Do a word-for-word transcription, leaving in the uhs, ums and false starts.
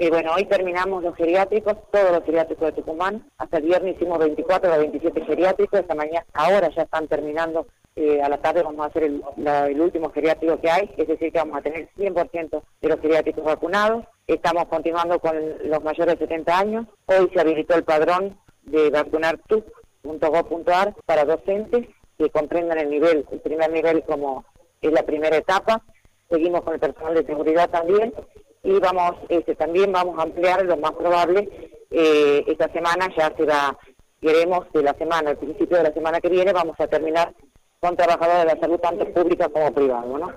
Eh, bueno, hoy terminamos los geriátricos, todos los geriátricos de Tucumán. Hasta el viernes hicimos veinticuatro o veintisiete geriátricos. Esta mañana, ahora ya están terminando. Eh, a la tarde vamos a hacer el, la, el último geriátrico que hay, es decir, que vamos a tener cien por ciento de los geriátricos vacunados. Estamos continuando con los mayores de setenta años. Hoy se habilitó el padrón de vacunartuc punto gob punto ar para docentes que comprendan el nivel, el primer nivel como es la primera etapa. Seguimos con el personal de seguridad también y vamos, este, también vamos a ampliar, lo más probable, eh, esta semana ya será, queremos de la semana, al principio de la semana que viene, vamos a terminar con trabajadores de la salud tanto pública como privada, ¿no?